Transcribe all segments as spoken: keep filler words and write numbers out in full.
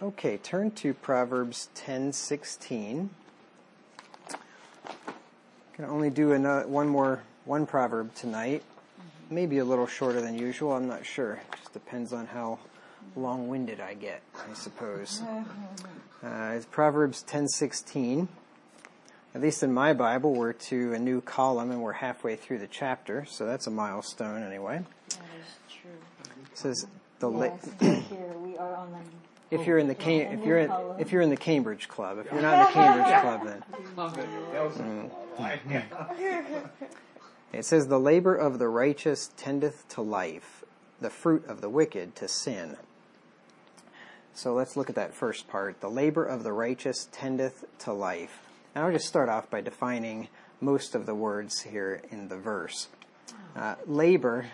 Okay, turn to Proverbs ten sixteen. Can only do another, one more, one proverb tonight. Maybe a little shorter than usual, I'm not sure. Just depends on how long-winded I get, I suppose. Uh, it's Proverbs ten sixteen. At least in my Bible, we're to a new column and we're halfway through the chapter, so that's a milestone anyway. That is true. It says the yes, la- here we are on an if you're in the Cam- if you're in, if you're in the Cambridge Club, if you're not in the Cambridge Club, then mm. It says the labor of the righteous tendeth to life, the fruit of the wicked to sin. So let's look at that first part. The labor of the righteous tendeth to life. And I'll just start off by defining most of the words here in the verse. Uh, labor.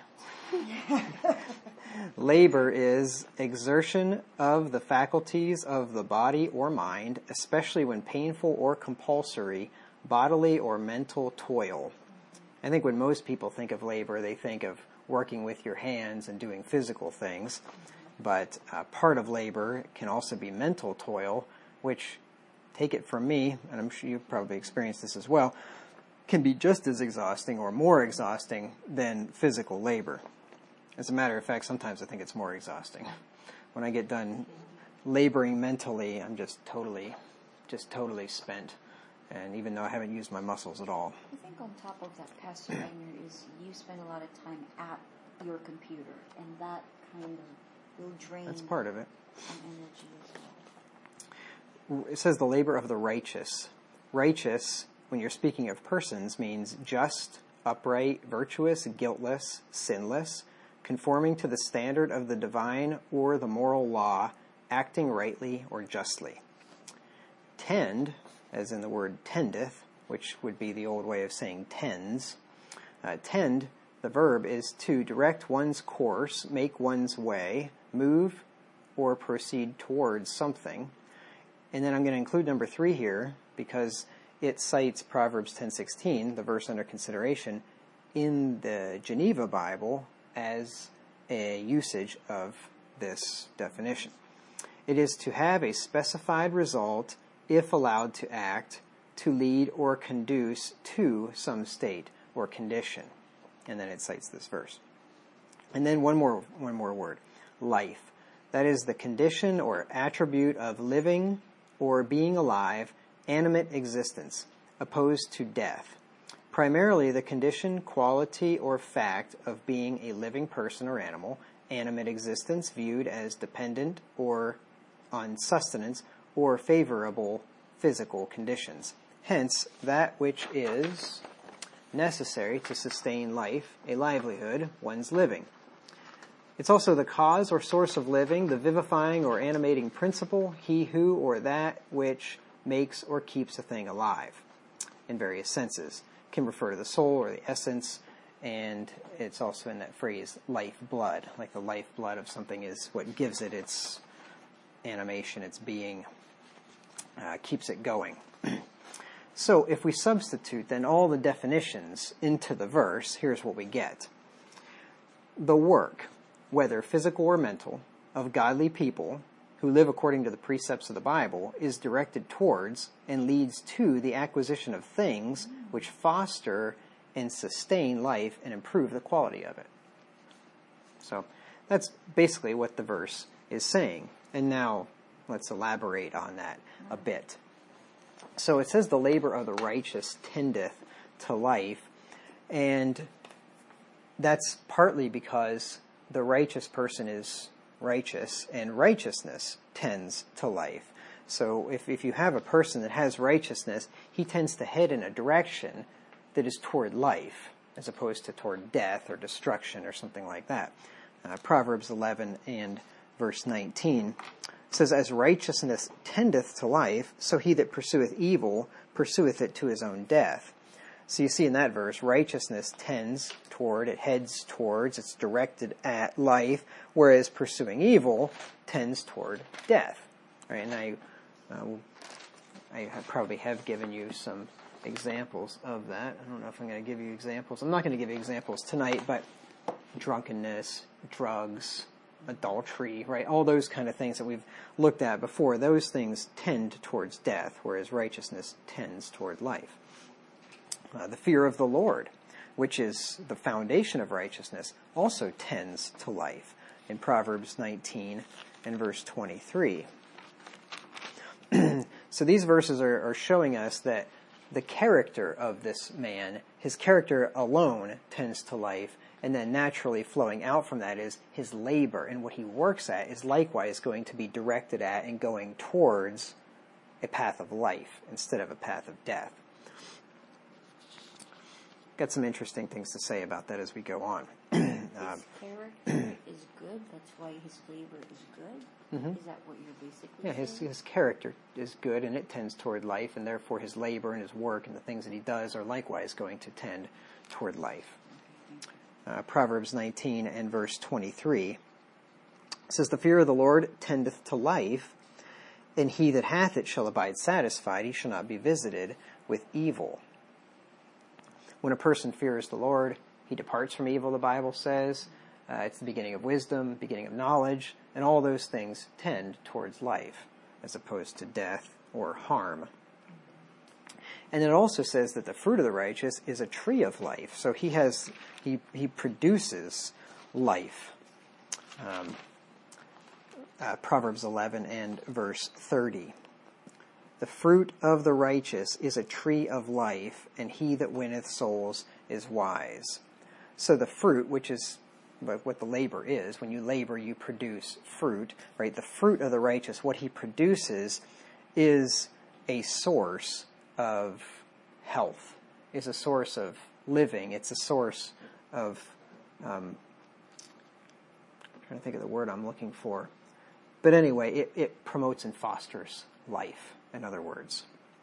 Labor is exertion of the faculties of the body or mind, especially when painful or compulsory, bodily or mental toil. I think when most people think of labor, they think of working with your hands and doing physical things. But uh, part of labor can also be mental toil, which, take it from me, and I'm sure you've probably experienced this as well, can be just as exhausting or more exhausting than physical labor. As a matter of fact, sometimes I think it's more exhausting. When I get done laboring mentally, I'm just totally, just totally spent. And even though I haven't used my muscles at all. I think on top of that, Pastor Wagner, is you spend a lot of time at your computer, and that kind of will drain. That's part of it. Some energy as well. It says the labor of the righteous. Righteous, when you're speaking of persons, means just, upright, virtuous, guiltless, sinless, conforming to the standard of the divine or the moral law, acting rightly or justly. Tend, as in the word tendeth, which would be the old way of saying tends. Uh, tend, the verb, is to direct one's course, make one's way, move, or proceed towards something. And then I'm going to include number three here because it cites Proverbs ten sixteen, the verse under consideration, in the Geneva Bible as a usage of this definition. It is to have a specified result if allowed to act, to lead or conduce to some state or condition. And then it cites this verse. And then one more one more word, life. That is the condition or attribute of living or being alive, animate existence, opposed to death. Primarily the condition, quality, or fact of being a living person or animal, animate existence viewed as dependent or on sustenance or favorable physical conditions. Hence, that which is necessary to sustain life, a livelihood, one's living. It's also the cause or source of living, the vivifying or animating principle, he who or that which makes or keeps a thing alive, in various senses. It can refer to the soul or the essence, and it's also in that phrase, life-blood, like the lifeblood of something is what gives it its animation, its being, uh, keeps it going. So if we substitute then all the definitions into the verse, here's what we get. The work, whether physical or mental, of godly people who live according to the precepts of the Bible is directed towards and leads to the acquisition of things which foster and sustain life and improve the quality of it. So that's basically what the verse is saying. And now let's elaborate on that a bit. So it says the labor of the righteous tendeth to life, and that's partly because the righteous person is righteous, and righteousness tends to life. So if, if you have a person that has righteousness, he tends to head in a direction that is toward life, as opposed to toward death or destruction or something like that. Uh, Proverbs eleven and verse nineteen says, as righteousness tendeth to life, so he that pursueth evil pursueth it to his own death. So you see in that verse, righteousness tends toward, it heads towards, it's directed at life, whereas pursuing evil tends toward death. Right? And I, uh, I have probably have given you some examples of that. I don't know if I'm going to give you examples. I'm not going to give you examples tonight, but drunkenness, drugs, adultery, right? All those kind of things that we've looked at before, those things tend towards death, whereas righteousness tends toward life. Uh, the fear of the Lord, which is the foundation of righteousness, also tends to life. In Proverbs nineteen and verse twenty-three. So these verses are, are showing us that the character of this man, his character alone tends to life, and then naturally flowing out from that is his labor, and what he works at is likewise going to be directed at and going towards a path of life instead of a path of death. Got some interesting things to say about that as we go on. His character is good, that's why his labor is good? Mm-hmm. Is that what you're basically yeah, his, saying? his character is good, and it tends toward life, and therefore his labor and his work and the things that he does are likewise going to tend toward life. Uh, Proverbs nineteen and verse twenty-three says, "The fear of the Lord tendeth to life, and he that hath it shall abide satisfied. He shall not be visited with evil." When a person fears the Lord, he departs from evil, the Bible says. Uh, it's the beginning of wisdom, beginning of knowledge, and all those things tend towards life, as opposed to death or harm. And it also says that the fruit of the righteous is a tree of life. So he has, he he produces life. Um, uh, Proverbs eleven and verse thirty. "The fruit of the righteous is a tree of life, and he that winneth souls is wise." So the fruit, which is what the labor is, when you labor, you produce fruit, right? The fruit of the righteous, what he produces, is a source of health, is a source of living. It's a source of, um, I'm trying to think of the word I'm looking for. But anyway, it, it promotes and fosters life, in other words.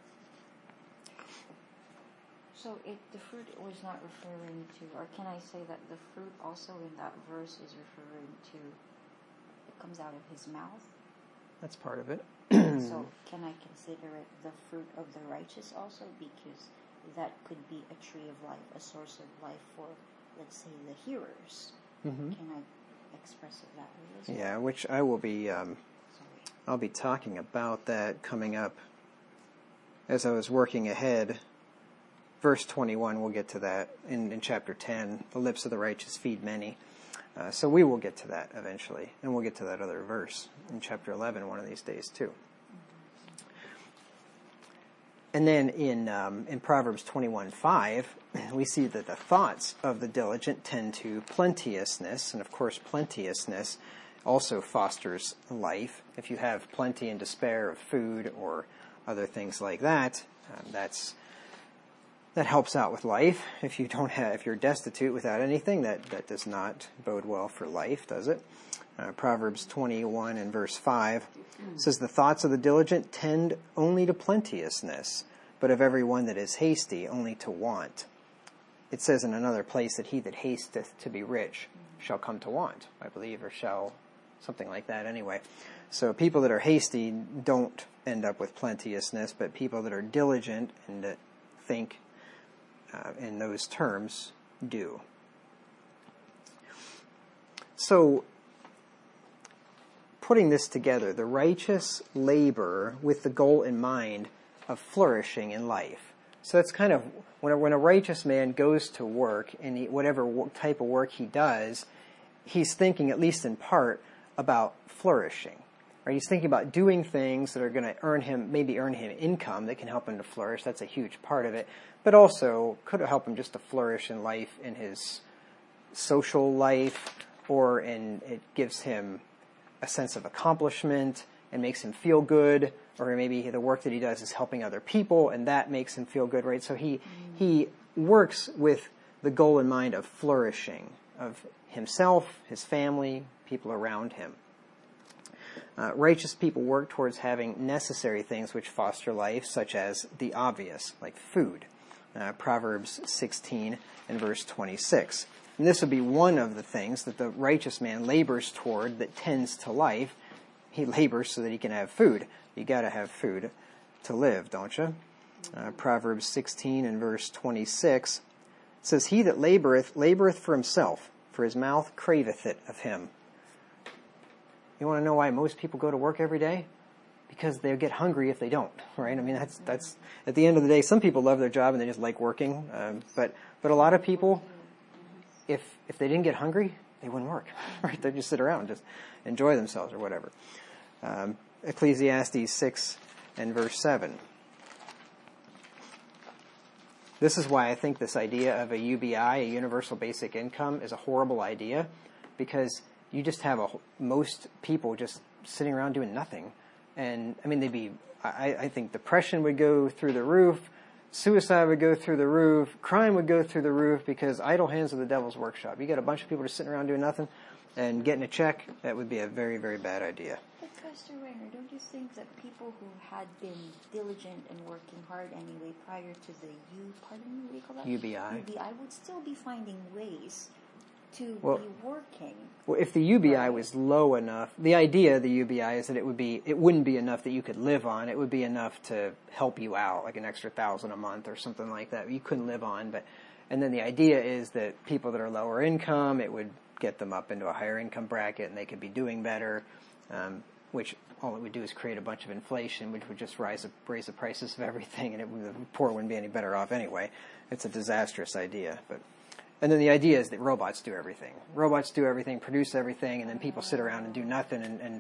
So it, the fruit was not referring to, or can I say that the fruit also in that verse is referring to, it comes out of his mouth? That's part of it. So can I consider it the fruit of the righteous also? Because that could be a tree of life, a source of life for, let's say, the hearers. Mm-hmm. Can I express it that way as well? Yeah, which I will be, um, I'll be talking about that coming up as I was working ahead. Verse twenty-one, we'll get to that in, in chapter ten. The lips of the righteous feed many. Uh, so we will get to that eventually. And we'll get to that other verse in chapter eleven one of these days too. And then in um, in Proverbs twenty-one five, we see that the thoughts of the diligent tend to plenteousness. And of course, plenteousness also fosters life. If you have plenty and despair of food or other things like that, um, that's That helps out with life. If you don't have, if you're destitute without anything, that, that does not bode well for life, does it? Uh, Proverbs twenty-one and verse five says, "The thoughts of the diligent tend only to plenteousness, but of every one that is hasty only to want." It says in another place that he that hasteth to be rich shall come to want, I believe, or shall, something like that anyway. So people that are hasty don't end up with plenteousness, but people that are diligent and that think Uh, in those terms do. So, putting this together, the righteous labor with the goal in mind of flourishing in life. So it's kind of, when a, when a righteous man goes to work, and he, whatever type of work he does, he's thinking, at least in part, about flourishing. Right? He's thinking about doing things that are going to earn him, maybe earn him income that can help him to flourish. That's a huge part of it. But also could help him just to flourish in life, in his social life, or in, it gives him a sense of accomplishment and makes him feel good, or maybe the work that he does is helping other people and that makes him feel good, right? So he, he works with the goal in mind of flourishing, of himself, his family, people around him. Uh, righteous people work towards having necessary things which foster life, such as the obvious, like food. Uh, Proverbs sixteen and verse twenty-six. And this would be one of the things that the righteous man labors toward that tends to life. He labors so that he can have food. You got to have food to live, don't you? Uh, Proverbs sixteen and verse twenty-six says, "He that laboreth, laboreth for himself, for his mouth craveth it of him." You want to know why most people go to work every day? Because they get hungry if they don't, right? I mean, that's that's at the end of the day. Some people love their job and they just like working, um, but but a lot of people, if if they didn't get hungry, they wouldn't work, right? They'd just sit around and just enjoy themselves or whatever. Um, Ecclesiastes six and verse seven. This is why I think this idea of a U B I, a universal basic income, is a horrible idea, because you just have a, most people just sitting around doing nothing. And, I mean, they'd be, I, I think depression would go through the roof, suicide would go through the roof, crime would go through the roof, because idle hands are the devil's workshop. You got a bunch of people just sitting around doing nothing and getting a check, that would be a very, very bad idea. But Pastor Rainer, don't you think that people who had been diligent and working hard anyway prior to the U, pardon me, what do you call that? U B I. U B I would still be finding ways to well, be working. Well, if the U B I was low enough, the idea of the U B I is that it would be, it wouldn't be enough that you could live on. It would be enough to help you out, like an extra thousand a month or something like that. You couldn't live on, but, and then the idea is that people that are lower income, it would get them up into a higher income bracket and they could be doing better, um, which all it would do is create a bunch of inflation, which would just rise, raise the prices of everything, and it would, the poor wouldn't be any better off anyway. It's a disastrous idea, but. And then the idea is that robots do everything. Robots do everything, produce everything, and then people sit around and do nothing and, and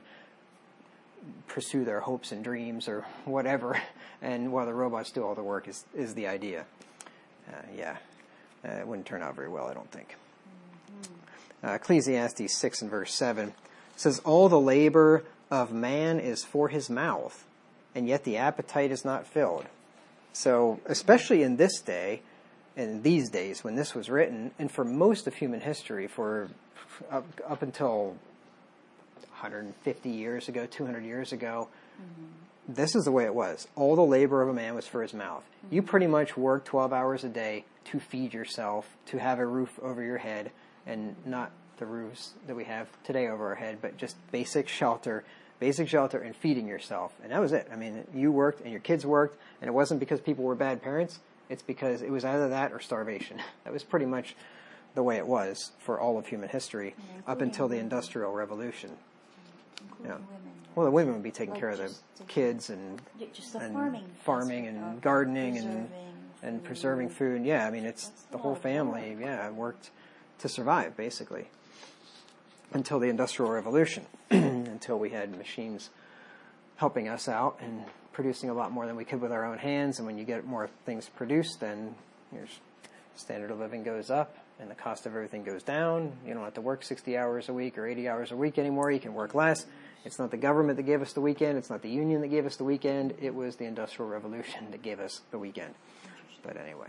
pursue their hopes and dreams or whatever. And while the robots do all the work is, is the idea. Uh, yeah, uh, it wouldn't turn out very well, I don't think. Uh, Ecclesiastes six and verse seven says, all the labor of man is for his mouth, and yet the appetite is not filled. So, especially in this day, in these days when this was written, and for most of human history, for up, up until one hundred fifty years ago, two hundred years ago, mm-hmm. this is the way it was. All the labor of a man was for his mouth. Mm-hmm. You pretty much worked twelve hours a day to feed yourself, to have a roof over your head, and not the roofs that we have today over our head, but just basic shelter, basic shelter and feeding yourself. And that was it. I mean, you worked and your kids worked, and it wasn't because people were bad parents. It's because it was either that or starvation. That was pretty much the way it was for all of human history, yeah, up until the Industrial Revolution. Yeah. Women, well, the women would be taking like care of the kids and, the and farming, farming and gardening and and preserving food. Yeah, I mean, it's That's the whole family, yeah, worked to survive, basically, until the Industrial Revolution, until we had machines helping us out and producing a lot more than we could with our own hands. And when you get more things produced, then your standard of living goes up and the cost of everything goes down. You don't have to work sixty hours a week or eighty hours a week anymore. You can work less. It's not the government that gave us the weekend. It's not the union that gave us the weekend. It was the Industrial Revolution that gave us the weekend. But anyway.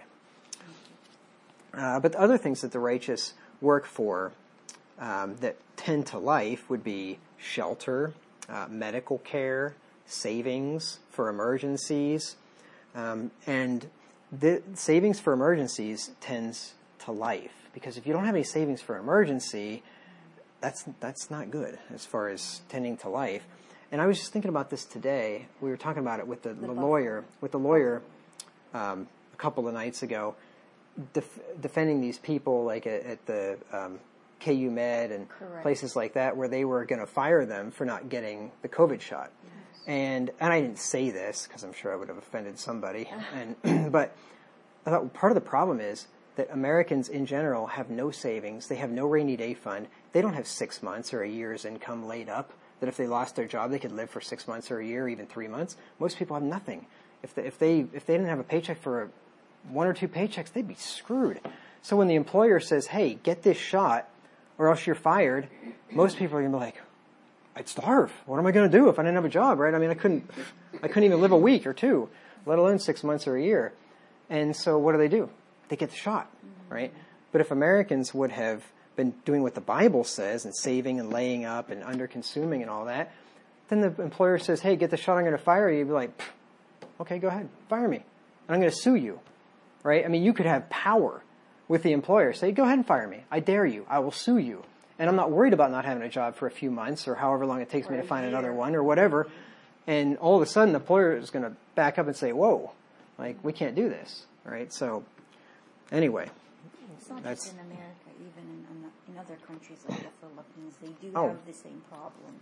Uh, but the other things that the righteous work for um, that tend to life would be shelter, uh, medical care, savings for emergencies, um, and the savings for emergencies tends to life, because if you don't have any savings for emergency, that's that's not good as far as tending to life. And I was just thinking about this today. We were talking about it with the, the lawyer, with the lawyer um, a couple of nights ago, def- defending these people like at, at the um, K U Med and Correct. Places like that, where they were going to fire them for not getting the COVID shot. And and I didn't say this because I'm sure I would have offended somebody. And but I thought part of the problem is that Americans in general have no savings. They have no rainy day fund. They don't have six months or a year's income laid up, that if they lost their job, they could live for six months or a year, even three months. Most people have nothing. If they, if they if they didn't have a paycheck for a, one or two paychecks, they'd be screwed. So when the employer says, "Hey, get this shot, or else you're fired," most people are gonna be like, "I'd starve. What am I going to do if I didn't have a job?" Right? I mean, I couldn't, I couldn't even live a week or two, let alone six months or a year. And so, what do they do? They get the shot, right? But if Americans would have been doing what the Bible says and saving and laying up and under consuming and all that, then the employer says, "Hey, get the shot. I'm going to fire you." You'd be like, "Okay, go ahead, fire me, and I'm going to sue you," right? I mean, you could have power with the employer. Say, "Go ahead and fire me. I dare you. I will sue you." And I'm not worried about not having a job for a few months or however long it takes or me to find year. another one or whatever. And all of a sudden, the employer is going to back up and say, "Whoa, like, we can't do this," right? So, anyway. It's not that's, just in America, even in, in other countries like the Philippines, they do oh. have the same problem.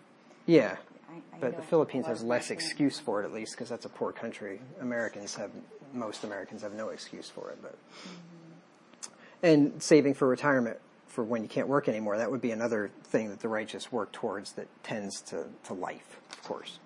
Yeah. I, I But know the Philippines a lot has of less people- excuse for it, at least, because that's a poor country. Americans have, most Americans have no excuse for it. But mm-hmm. And saving for retirement for when you can't work anymore, that would be another thing that the righteous work towards that tends to, to life, of course.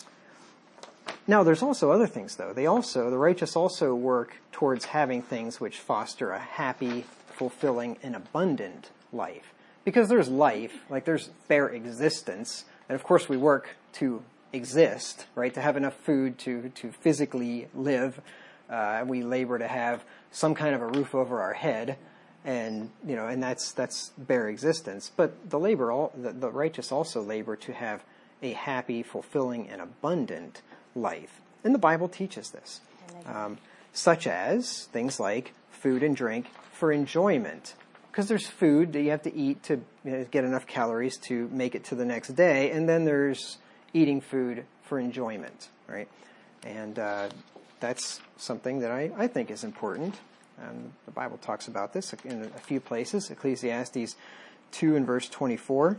Now, there's also other things, though. They also, the righteous also work towards having things which foster a happy, fulfilling, and abundant life. Because there's life, like there's bare existence, and of course we work to exist, right? To have enough food to, to physically live. Uh, we labor to have some kind of a roof over our head, and you know, and that's that's bare existence. But the labor, all the, the righteous also labor to have a happy, fulfilling, and abundant life. And the Bible teaches this, um, such as things like food and drink for enjoyment. Because there's food that you have to eat to you know, get enough calories to make it to the next day, and then there's eating food for enjoyment, right? And uh, that's something that I, I think is important. Um, the Bible talks about this in a few places. Ecclesiastes two and verse twenty-four.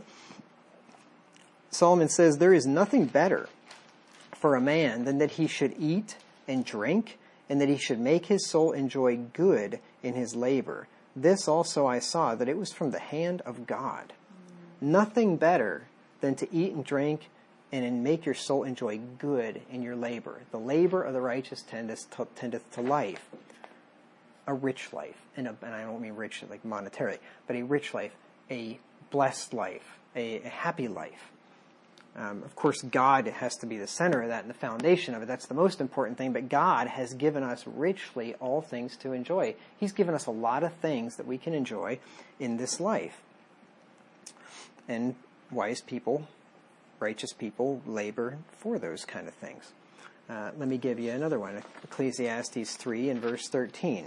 Solomon says, "There is nothing better for a man than that he should eat and drink, and that he should make his soul enjoy good in his labor. This also I saw, that it was from the hand of God." Mm. Nothing better than to eat and drink and make your soul enjoy good in your labor. The labor of the righteous tendeth to, tendeth to life. A rich life. And, a, and I don't mean rich like monetarily, but a rich life, a blessed life, a, a happy life. Um, of course, God has to be the center of that and the foundation of it. That's the most important thing. But God has given us richly all things to enjoy. He's given us a lot of things that we can enjoy in this life. And wise people, righteous people, labor for those kind of things. Uh, let me give you another one. Ecclesiastes three and verse thirteen.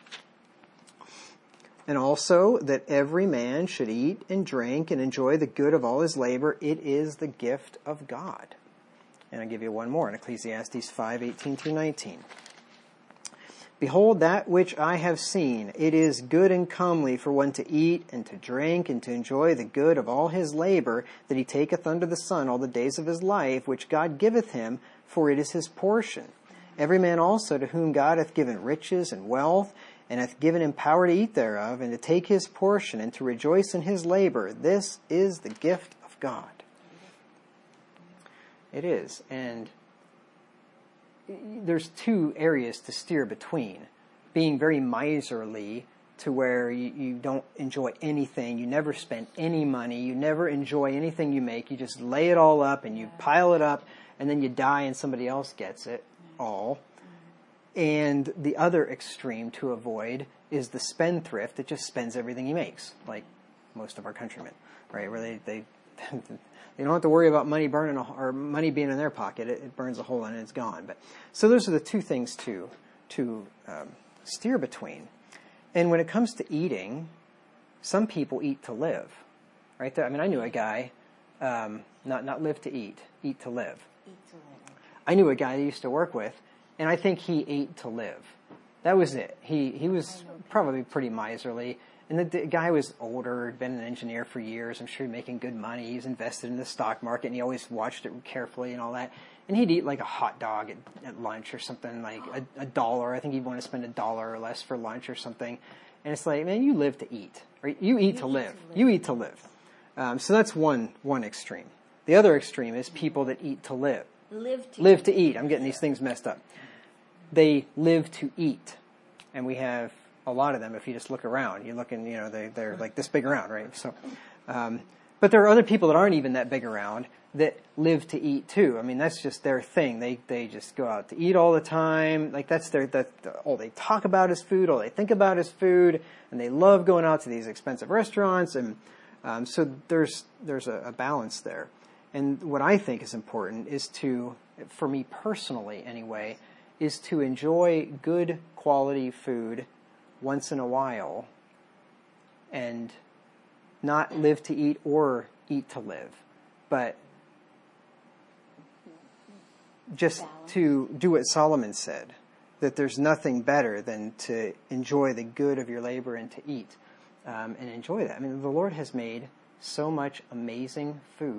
"And also that every man should eat and drink and enjoy the good of all his labor. It is the gift of God." And I'll give you one more in Ecclesiastes five, eighteen through nineteen. "Behold, that which I have seen, it is good and comely for one to eat and to drink and to enjoy the good of all his labor that he taketh under the sun all the days of his life, which God giveth him, for it is his portion. Every man also to whom God hath given riches and wealth, and hath given him power to eat thereof, and to take his portion, and to rejoice in his labor. This is the gift of God." It is. And there's two areas to steer between. Being very miserly to where you, you don't enjoy anything, you never spend any money, you never enjoy anything you make, you just lay it all up and you pile it up, and then you die and somebody else gets it all. And the other extreme to avoid is the spendthrift that just spends everything he makes, like most of our countrymen, right? Where they they, they don't have to worry about money burning a, or money being in their pocket. It, it burns a hole in it and it's gone. But so those are the two things to to um, steer between. And when it comes to eating, some people eat to live, right? I mean, I knew a guy, um, not not live to eat, eat to live. Eat to live. I knew a guy I used to work with. And I think he ate to live. That was it. He he was probably pretty miserly. And the, the guy was older, had been an engineer for years. I'm sure he was making good money. He was invested in the stock market, and he always watched it carefully and all that. And he'd eat like a hot dog at, at lunch or something, like a, a dollar. I think he'd want to spend a dollar or less for lunch or something. And it's like, man, you live to eat. Right? You eat, you to, eat live. to live. You eat to live. Um, so that's one one extreme. The other extreme is people that eat to live. Live to live to eat. I'm getting these things messed up. They live to eat. And we have a lot of them. If you just look around, you're looking, you know, they, they're like this big around, right? So, um, but there are other people that aren't even that big around that live to eat too. I mean, that's just their thing. They, they just go out to eat all the time. Like that's their, that, all they talk about is food. All they think about is food. And they love going out to these expensive restaurants. And, um, so there's, there's a, a balance there. And what I think is important is to, for me personally anyway, is to enjoy good quality food once in a while and not live to eat or eat to live, but just Balance. To do what Solomon said, that there's nothing better than to enjoy the good of your labor and to eat um, and enjoy that. I mean, the Lord has made so much amazing food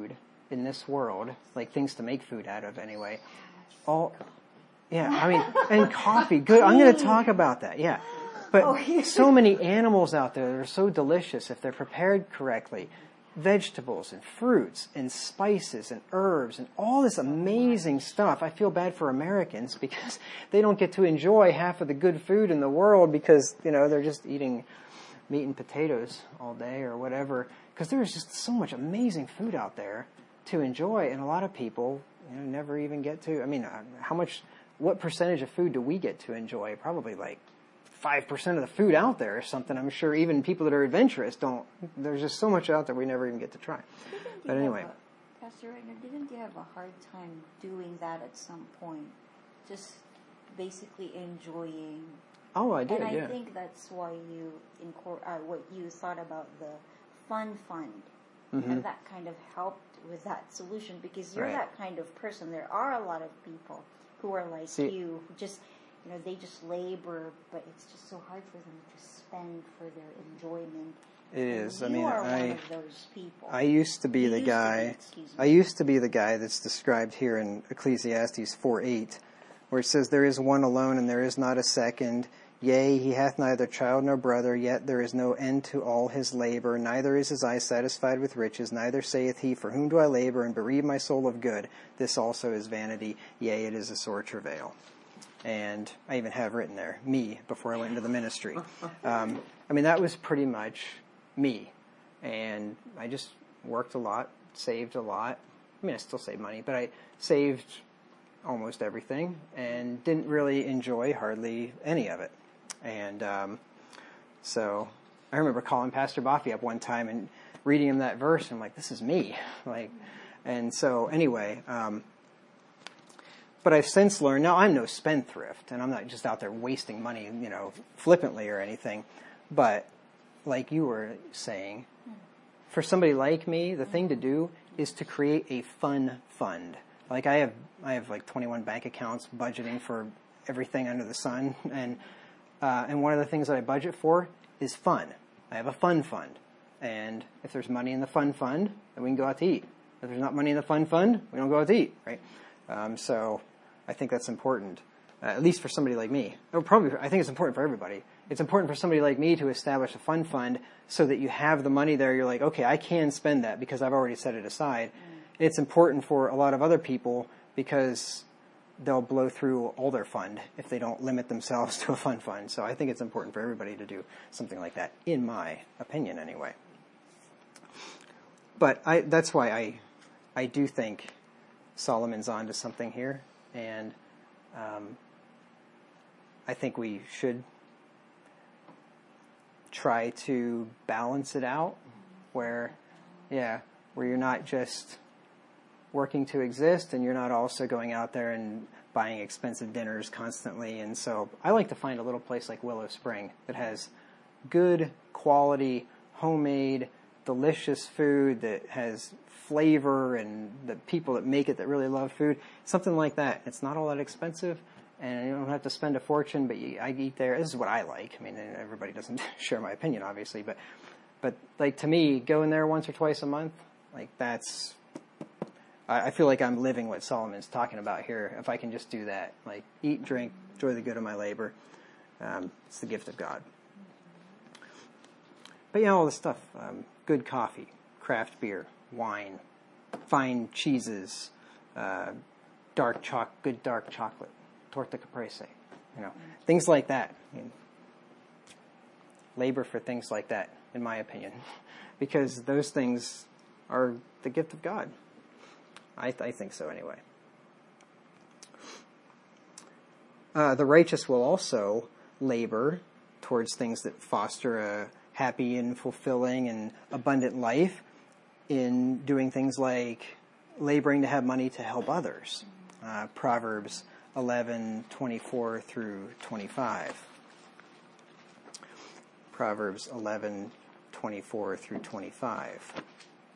in this world, like things to make food out of anyway, all, yeah, I mean, and coffee, good, I'm going to talk about that, yeah. But oh, so many animals out there that are so delicious if they're prepared correctly. Vegetables and fruits and spices and herbs and all this amazing stuff. I feel bad for Americans because they don't get to enjoy half of the good food in the world because, you know, they're just eating meat and potatoes all day or whatever. Because there's just so much amazing food out there to enjoy, and a lot of people, you know, never even get to. I mean, how much, what percentage of food do we get to enjoy? Probably like five percent of the food out there or something. I'm sure even people that are adventurous don't, there's just so much out there we never even get to try. Didn't But anyway. A, Pastor Reiner, didn't you have a hard time doing that at some point? Just basically enjoying. Oh, I did, And I yeah. think that's why you, incor- uh, what you thought about the fun fund. Mm-hmm. And that kind of helped with that solution because you're Right. that kind of person. There are a lot of people who are like See, you, who just, you know, they just labor, but it's just so hard for them to spend for their enjoyment. It is. You I mean, are I, one of those people. I used to be You the used to guy, be, excuse me. I used to be the guy that's described here in Ecclesiastes four eight, where it says, there is one alone and there is not a second. Yea, he hath neither child nor brother, yet there is no end to all his labor. Neither is his eye satisfied with riches. Neither saith he, for whom do I labor and bereave my soul of good? This also is vanity. Yea, it is a sore travail. And I even have written there, me, before I went into the ministry. Um, I mean, that was pretty much me. And I just worked a lot, saved a lot. I mean, I still save money, but I saved almost everything and didn't really enjoy hardly any of it. And um, so I remember calling Pastor Boffey up one time and reading him that verse, and I'm like, this is me. Like, and so anyway, um, but I've since learned, now I'm no spendthrift, and I'm not just out there wasting money, you know, flippantly or anything. But like you were saying, for somebody like me, the thing to do is to create a fun fund. Like I have, I have like twenty-one bank accounts budgeting for everything under the sun, and uh, and one of the things that I budget for is fun. I have a fun fund, and if there's money in the fun fund, then we can go out to eat. If there's not money in the fun fund, we don't go out to eat, right? Um, so I think that's important, uh, at least for somebody like me. Or probably, I think it's important for everybody. It's important for somebody like me to establish a fun fund so that you have the money there. You're like, okay, I can spend that because I've already set it aside. Mm. It's important for a lot of other people because they'll blow through all their fund if they don't limit themselves to a fun fund. So I think it's important for everybody to do something like that, in my opinion anyway. But I, that's why I, I do think Solomon's onto something here, and um, I think we should try to balance it out where, yeah, where you're not just working to exist and you're not also going out there and buying expensive dinners constantly. And so I like to find a little place like Willow Spring that has good quality, homemade, delicious food that has flavor, and the people that make it that really love food, something like that. It's not all that expensive, and you don't have to spend a fortune, but you, I eat there. This is what I like. I mean, everybody doesn't share my opinion, obviously, but, but like to me, going there once or twice a month, like that's, I, I feel like I'm living what Solomon's talking about here. If I can just do that, like eat, drink, enjoy the good of my labor, um, it's the gift of God. But yeah, all this stuff, um, good coffee, craft beer, wine, fine cheeses, uh, dark choc, good dark chocolate, torta caprese, you know, things like that. I mean, labor for things like that, in my opinion, because those things are the gift of God. I, th- I think so anyway. Uh, the righteous will also labor towards things that foster a happy and fulfilling and abundant life, in doing things like laboring to have money to help others. Uh, Proverbs eleven twenty-four through twenty-five. Proverbs eleven twenty-four through twenty-five. It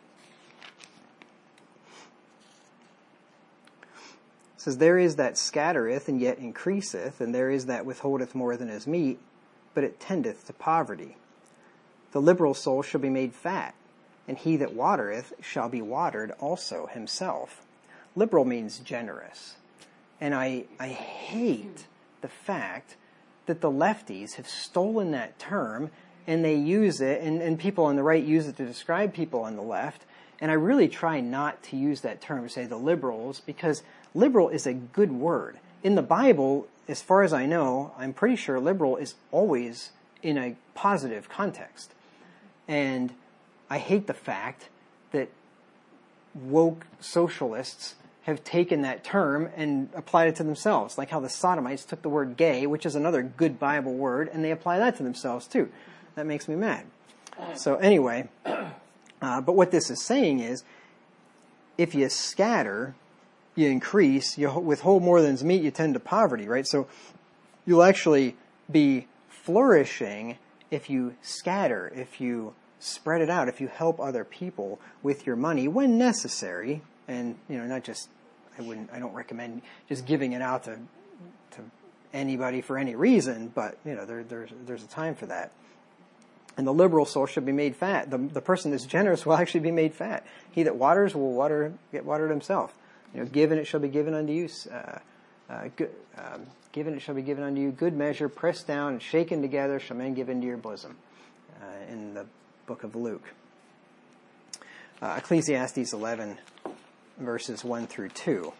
says, there is that scattereth and yet increaseth, and there is that withholdeth more than is meet, but it tendeth to poverty. The liberal soul shall be made fat, and he that watereth shall be watered also himself. Liberal means generous. And I, I hate the fact that the lefties have stolen that term and they use it, and, and people on the right use it to describe people on the left. And I really try not to use that term, say the liberals, because liberal is a good word. In the Bible, as far as I know, I'm pretty sure liberal is always in a positive context. And I hate the fact that woke socialists have taken that term and applied it to themselves, like how the Sodomites took the word gay, which is another good Bible word, and they apply that to themselves too. That makes me mad. So anyway, uh, but what this is saying is, if you scatter, you increase, you withhold more than's meat, you tend to poverty, right? So you'll actually be flourishing if you scatter, if you spread it out, if you help other people with your money when necessary, and, you know, not just, I wouldn't, I don't recommend just giving it out to, to anybody for any reason, but, you know, there, there's, there's a time for that. And the liberal soul should be made fat. The, the person that's generous will actually be made fat. He that waters will water, get watered himself. You know, given it shall be given unto you, uh, uh, good, um, given it shall be given unto you, good measure, pressed down and shaken together, shall men give into your bosom, uh, in the book of Luke. Uh, Ecclesiastes eleven, verses one through two.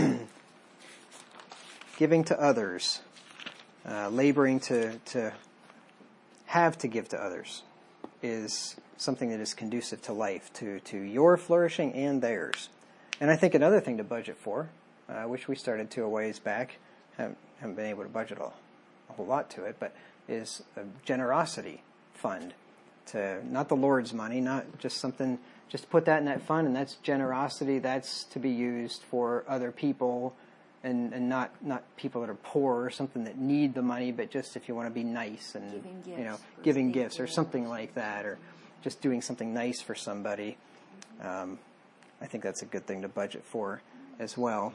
Giving to others, uh, laboring to, to have to give to others is something that is conducive to life, to, to your flourishing and theirs. And I think another thing to budget for, uh, which we started to a ways back, haven't, haven't been able to budget a, a whole lot to it, but is a generosity fund. To not the Lord's money, not just something, just put that in that fund, and that's generosity. That's to be used for other people, and, and not, not people that are poor or something that need the money, but just if you want to be nice and, you know, giving gifts or something like that, or just doing something nice for somebody. Um, I think that's a good thing to budget for as well.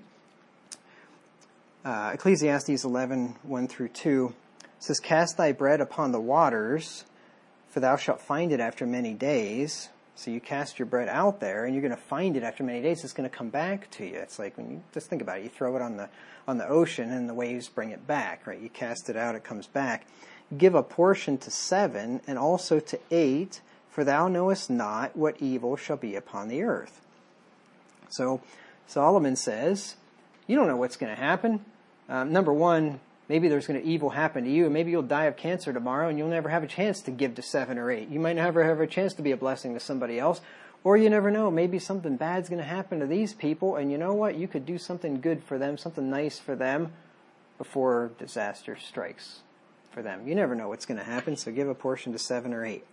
Uh, Ecclesiastes eleven, one through two says, cast thy bread upon the waters, for thou shalt find it after many days. So you cast your bread out there, and you're going to find it after many days. It's going to come back to you. It's like when you just think about it, you throw it on the on the ocean, and the waves bring it back, right? You cast it out, it comes back. Give a portion to seven, and also to eight, for thou knowest not what evil shall be upon the earth. So Solomon says, you don't know what's going to happen. Um, number one, maybe there's going to evil happen to you, and maybe you'll die of cancer tomorrow, and you'll never have a chance to give to seven or eight. You might never have a chance to be a blessing to somebody else, or you never know. Maybe something bad's going to happen to these people, and you know what? You could do something good for them, something nice for them, before disaster strikes for them. You never know what's going to happen, so give a portion to seven or eight.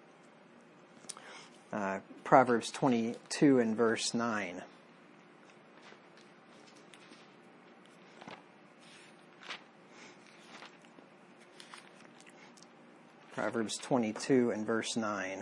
Uh, Proverbs twenty-two and verse nine. Proverbs twenty-two and verse nine.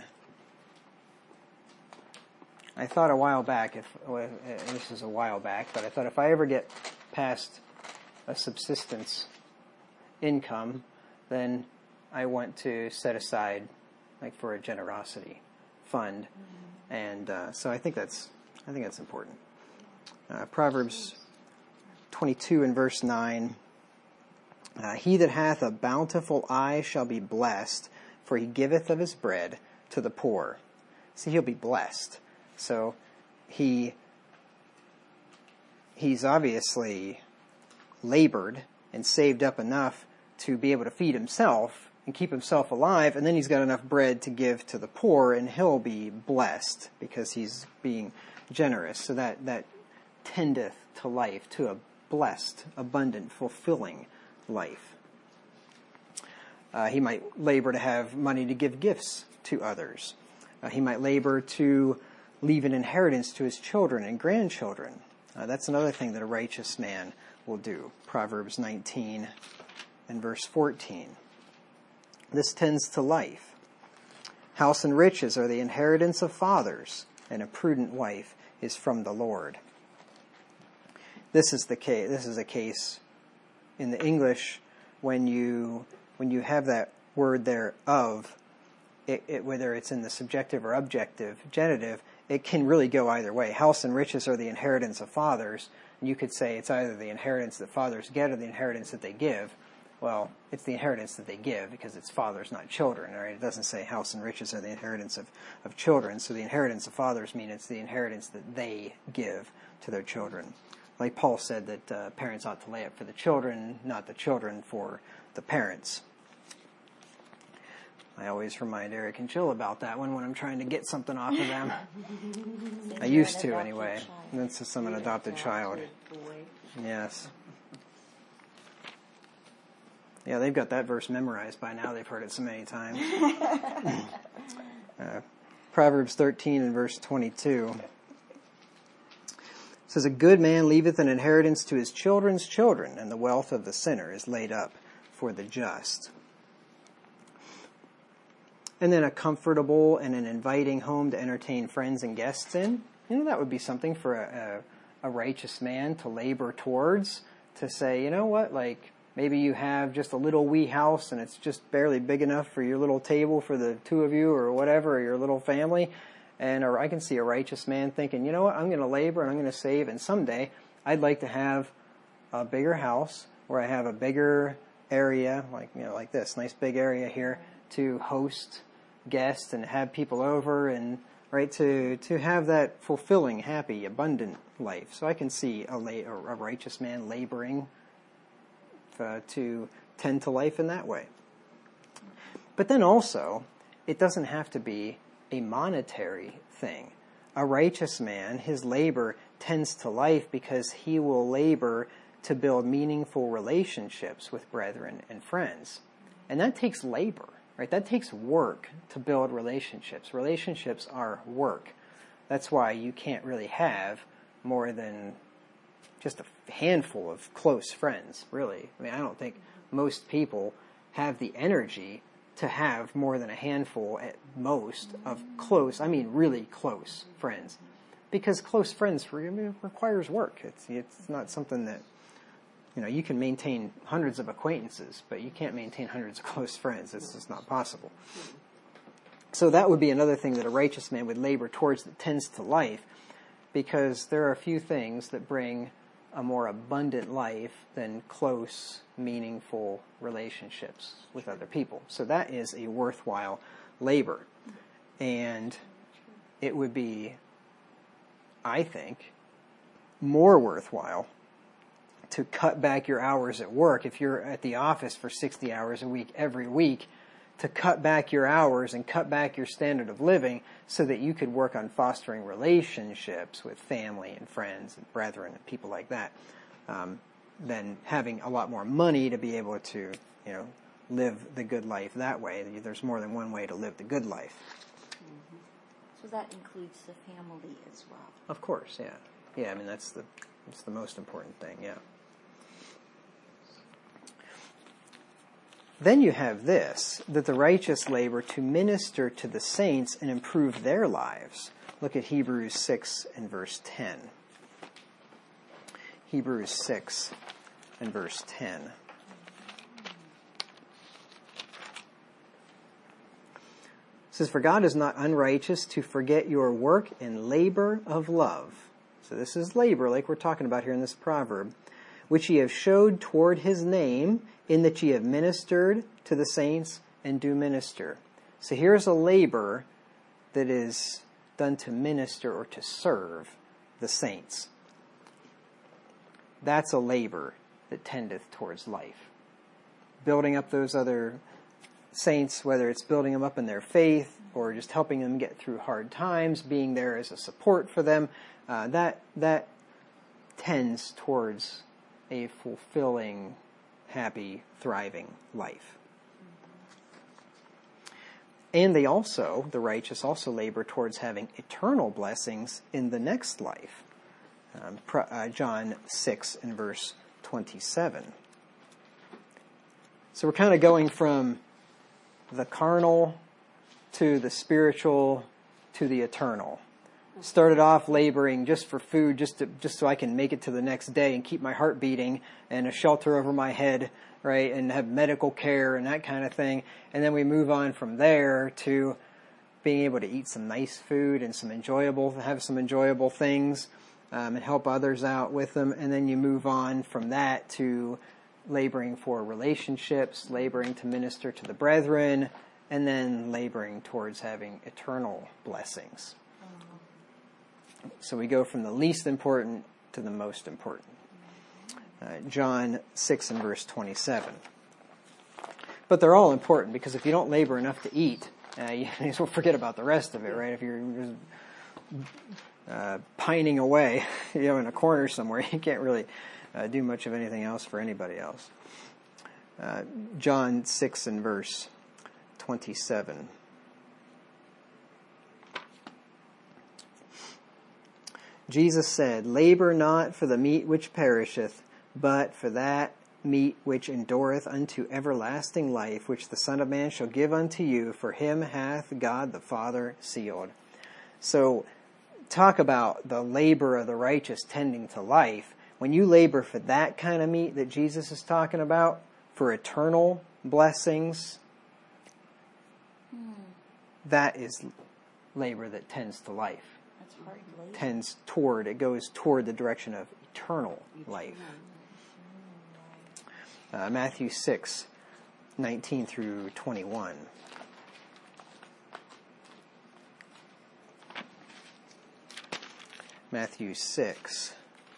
I thought a while back, if well, this is a while back, but I thought if I ever get past a subsistence income, then I want to set aside, like, for a generosity fund, mm-hmm. and uh, so I think that's I think that's important. Uh, Proverbs twenty-two and verse nine. Uh, he that hath a bountiful eye shall be blessed, for he giveth of his bread to the poor. See, he'll be blessed. So he he's obviously labored and saved up enough to be able to feed himself and keep himself alive, and then he's got enough bread to give to the poor, and he'll be blessed because he's being generous. So that, that tendeth to life, to a blessed, abundant, fulfilling life. Uh, he might labor to have money to give gifts to others. Uh, he might labor to leave an inheritance to his children and grandchildren. Uh, that's another thing that a righteous man will do. Proverbs nineteen and verse fourteen. This tends to life. House and riches are the inheritance of fathers, and a prudent wife is from the Lord. This is the case. This is a case in the English when you when you have that word there of, it, it, whether it's in the subjective or objective genitive, it can really go either way. House and riches are the inheritance of fathers. You could say it's either the inheritance that fathers get or the inheritance that they give. Well, it's the inheritance that they give because it's fathers, not children, right? It doesn't say house and riches are the inheritance of, of children. So the inheritance of fathers mean it's the inheritance that they give to their children. Like Paul said that uh, parents ought to lay up for the children, not the children for the parents. I always remind Eric and Jill about that one when I'm trying to get something off of them. I used to, anyway. That's just some an adopted child. Yes. Yeah, they've got that verse memorized by now. They've heard it so many times. uh, Proverbs thirteen and verse twenty-two. It says, a good man leaveth an inheritance to his children's children, and the wealth of the sinner is laid up for the just. And then a comfortable and an inviting home to entertain friends and guests in. You know, that would be something for a, a, a righteous man to labor towards, to say, you know what, like, maybe you have just a little wee house and it's just barely big enough for your little table for the two of you or whatever, or your little family. And or I can see a righteous man thinking, you know what, I'm going to labor and I'm going to save, and someday I'd like to have a bigger house where I have a bigger area, like, you know, like this, nice big area here to host guests and have people over, and right to to have that fulfilling, happy, abundant life. So I can see a, la- a righteous man laboring uh, to tend to life in that way. But then also, it doesn't have to be a monetary thing. A righteous man, his labor tends to life because he will labor to build meaningful relationships with brethren and friends. And that takes labor. Right, that takes work to build relationships. Relationships are work. That's why you can't really have more than just a handful of close friends, really. I mean, I don't think most people have the energy to have more than a handful at most of close, I mean really close friends. Because close friends for you, I mean, requires work. It's it's not something that, you know, you can maintain hundreds of acquaintances, but you can't maintain hundreds of close friends. It's just not possible. So that would be another thing that a righteous man would labor towards that tends to life, because there are a few things that bring a more abundant life than close, meaningful relationships with other people. So that is a worthwhile labor. And it would be, I think, more worthwhile to cut back your hours at work. If you're at the office for sixty hours a week every week, to cut back your hours and cut back your standard of living so that you could work on fostering relationships with family and friends and brethren and people like that, um, than having a lot more money to be able to, you know, live the good life that way. There's more than one way to live the good life. Mm-hmm. So that includes the family as well. Of course, yeah. Yeah, I mean, that's the that's the most important thing, yeah. Then you have this, that the righteous labor to minister to the saints and improve their lives. Look at Hebrews six and verse ten. Hebrews six and verse ten. It says, for God is not unrighteous to forget your work and labor of love. So this is labor, like we're talking about here in this proverb, which ye have showed toward his name, in that ye have ministered to the saints and do minister. So here's a labor that is done to minister or to serve the saints. That's a labor that tendeth towards life. Building up those other saints, whether it's building them up in their faith or just helping them get through hard times, being there as a support for them, uh, that that tends towards a fulfilling, happy, thriving life. And they also, the righteous also labor towards having eternal blessings in the next life. Um, uh, John six and verse twenty-seven. So we're kind of going from the carnal to the spiritual to the eternal. Started off laboring just for food, just to, just so I can make it to the next day and keep my heart beating and a shelter over my head, right, and have medical care and that kind of thing. And then we move on from there to being able to eat some nice food and some enjoyable, have some enjoyable things, um, and help others out with them. And then you move on from that to laboring for relationships, laboring to minister to the brethren, and then laboring towards having eternal blessings. So we go from the least important to the most important. Uh, John six and verse twenty-seven. But they're all important, because if you don't labor enough to eat, uh, you just won't forget about the rest of it, right? If you're just uh, pining away, you know, in a corner somewhere, you can't really uh, do much of anything else for anybody else. Uh, John six and verse twenty-seven. Jesus said, "Labor not for the meat which perisheth, but for that meat which endureth unto everlasting life, which the Son of Man shall give unto you, for him hath God the Father sealed." So, talk about the labor of the righteous tending to life. When you labor for that kind of meat that Jesus is talking about, for eternal blessings, hmm. that is labor that tends to life. That's hard labor. Tends toward, it goes toward the direction of eternal life. Uh, Matthew six, nineteen through twenty-one. Matthew six,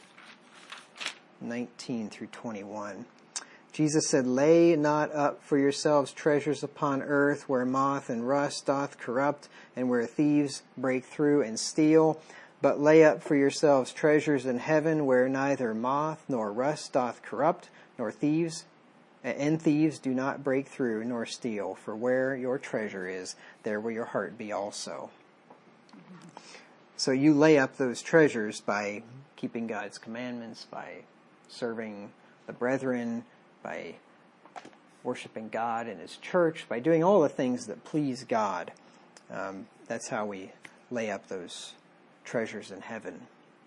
nineteen through twenty-one. Jesus said, "Lay not up for yourselves treasures upon earth, where moth and rust doth corrupt, and where thieves break through and steal. But lay up for yourselves treasures in heaven, where neither moth nor rust doth corrupt, nor thieves and thieves do not break through nor steal. For where your treasure is, there will your heart be also." Mm-hmm. So you lay up those treasures by keeping God's commandments, by serving the brethren, by worshiping God in His church, by doing all the things that please God. Um, that's how we lay up those treasures in heaven.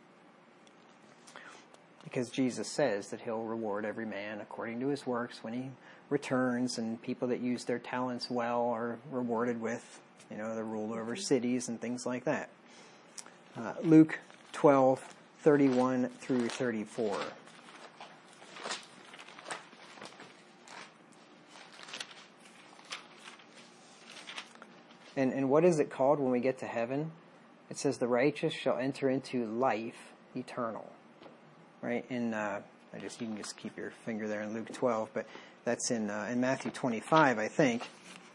Because Jesus says that He'll reward every man according to his works when He returns, and people that use their talents well are rewarded with, you know, the rule over cities and things like that. Uh, Luke twelve, thirty-one through thirty-four. And and what is it called when we get to heaven? It says, "The righteous shall enter into life eternal." Right? In uh, I just you can just keep your finger there in Luke twelve, but that's in uh, in Matthew twenty-five, I think.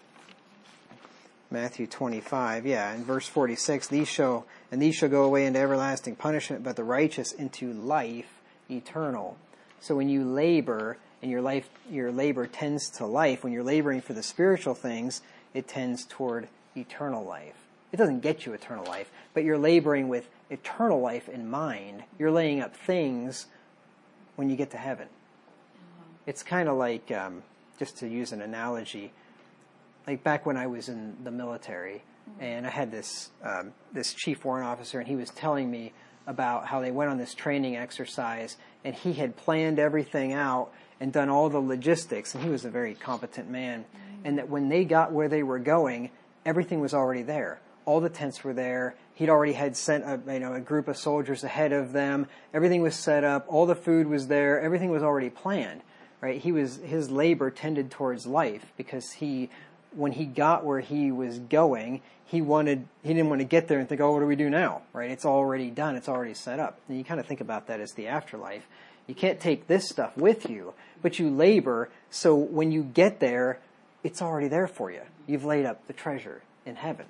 Matthew twenty-five, yeah, in verse forty-six, "These shall and these shall go away into everlasting punishment, but the righteous into life eternal." So when you labor, and your life your labor tends to life, when you're laboring for the spiritual things, it tends toward eternal life. It doesn't get you eternal life, but you're laboring with eternal life in mind. You're laying up things when you get to heaven. Mm-hmm. It's kind of like, um, just to use an analogy, like back when I was in the military, mm-hmm. and I had this um, this chief warrant officer, and he was telling me about how they went on this training exercise, and he had planned everything out and done all the logistics, and he was a very competent man, mm-hmm. and that when they got where they were going, everything was already there. All the tents were there. He'd already had sent a, you know, a group of soldiers ahead of them. Everything was set up. All the food was there. Everything was already planned, right? He was, his labor tended towards life, because he, when he got where he was going, he wanted, he didn't want to get there and think, oh, what do we do now? Right? It's already done. It's already set up. And you kind of think about that as the afterlife. You can't take this stuff with you, but you labor, so when you get there, it's already there for you. You've laid up the treasure in heaven.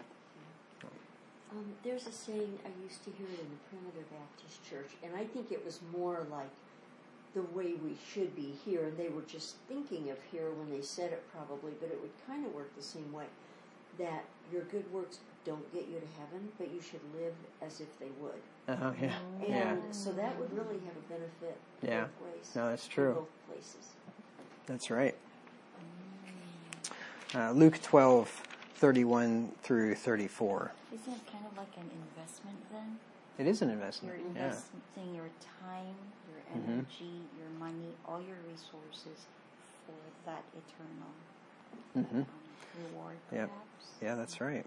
Um, there's a saying, I used to hear it in the Primitive Baptist Church, and I think it was more like the way we should be here, and they were just thinking of here when they said it probably, but it would kind of work the same way, that your good works don't get you to heaven, but you should live as if they would. Uh-huh, yeah. And yeah. so that would really have a benefit yeah. both ways. No, that's true. Both places. That's right. Uh, Luke twelve, thirty-one through thirty-four. Isn't it kind of like an investment then? It is an investment. You're investing your time, your energy, mm-hmm. your money, all your resources for that eternal mm-hmm. um, reward, perhaps. Yep. Yeah, that's right.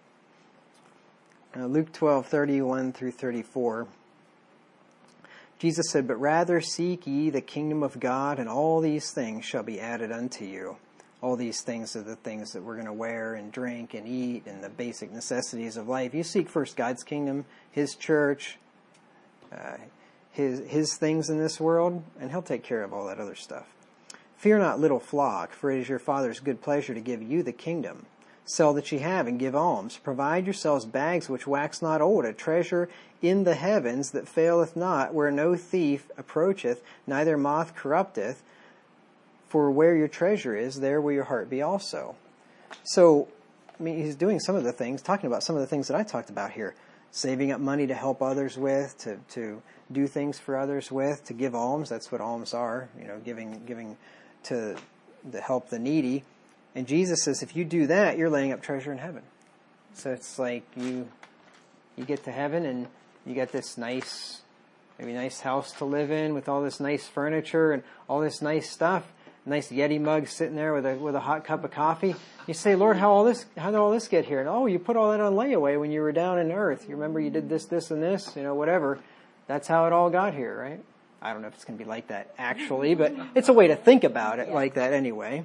Uh, Luke twelve, thirty-one through thirty-four. Jesus said, "But rather seek ye the kingdom of God, and all these things shall be added unto you." All these things are the things that we're going to wear and drink and eat and the basic necessities of life. You seek first God's kingdom, His church, uh, His His things in this world, and He'll take care of all that other stuff. "Fear not, little flock, for it is your Father's good pleasure to give you the kingdom. Sell that ye have, and give alms. Provide yourselves bags which wax not old, a treasure in the heavens that faileth not, where no thief approacheth, neither moth corrupteth. For where your treasure is, there will your heart be also." So, I mean, he's doing some of the things, talking about some of the things that I talked about here. Saving up money to help others with, to, to do things for others with, to give alms. That's what alms are, you know, giving giving to the help the needy. And Jesus says, if you do that, you're laying up treasure in heaven. So it's like you you get to heaven and you get this nice, maybe nice house to live in with all this nice furniture and all this nice stuff. Nice Yeti mug sitting there with a with a hot cup of coffee. You say, "Lord, how all this how did all this get here?" And, "Oh, you put all that on layaway when you were down in earth. You remember you did this, this, and this, you know, whatever. That's how it all got here, right?" I don't know if it's going to be like that actually, but it's a way to think about it yeah. like that anyway.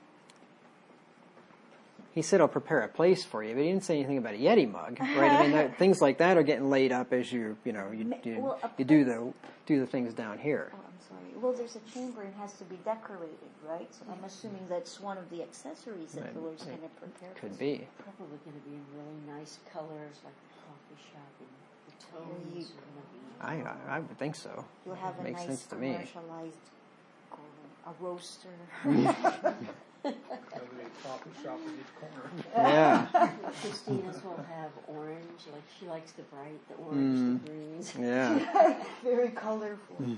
He said, "I'll prepare a place for you," but he didn't say anything about a Yeti mug, right? I mean, that, things like that are getting laid up as you, you know, you you, well, you do the do the things down here. Oh, I'm sorry. Well, there's a chamber and has to be decorated, right? So I'm assuming that's one of the accessories that the Lord's going to prepare. Could be. Probably going to be in really nice colors, like the coffee shop, and the tones are going to be. I I would think so. You'll have it a makes nice sense to me. commercialized, uh, a roaster. Coffee shop in each corner. Yeah. Christina's will have orange, like she likes the bright, the orange, mm. the greens. Yeah. Very colorful. Mm.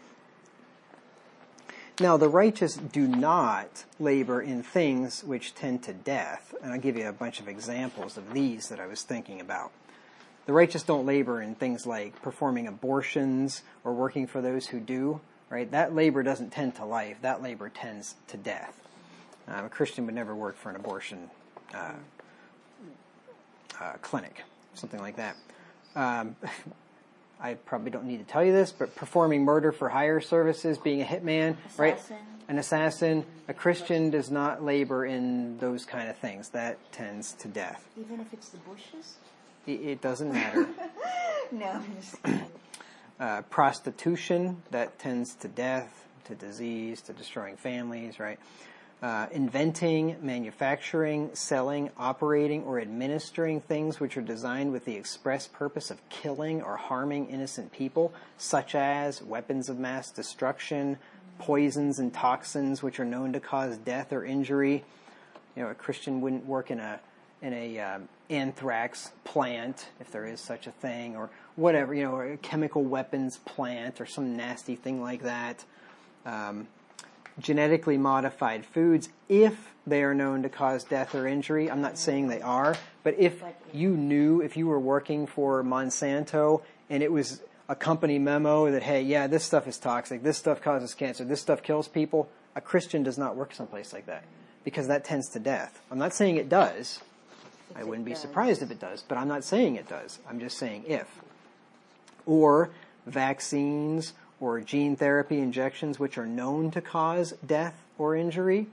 Now, the righteous do not labor in things which tend to death. And I'll give you a bunch of examples of these that I was thinking about. The righteous don't labor in things like performing abortions or working for those who do, right? That labor doesn't tend to life. That labor tends to death. Um, a Christian would never work for an abortion uh, uh, clinic, something like that. Um, I probably don't need to tell you this, but performing murder for hire services, being a hitman, assassin. right? An assassin. A Christian does not labor in those kind of things. That tends to death. Even if it's the bushes? It, it doesn't matter. No, I'm just kidding. Uh, prostitution, that tends to death, to disease, to destroying families, right? Uh, inventing, manufacturing, selling, operating, or administering things which are designed with the express purpose of killing or harming innocent people, such as weapons of mass destruction, poisons and toxins which are known to cause death or injury. You know, a Christian wouldn't work in a in a um, anthrax plant, if there is such a thing, or whatever, you know, or a chemical weapons plant or some nasty thing like that. Um, genetically modified foods, if they are known to cause death or injury. I'm not saying they are, but if you knew, if you were working for Monsanto and it was a company memo that, hey, yeah, this stuff is toxic, this stuff causes cancer, this stuff kills people, a Christian does not work someplace like that because that tends to death. I'm not saying it does. I wouldn't be surprised if it does, but I'm not saying it does. I'm just saying if. Or vaccines or gene therapy injections which are known to cause death or injury.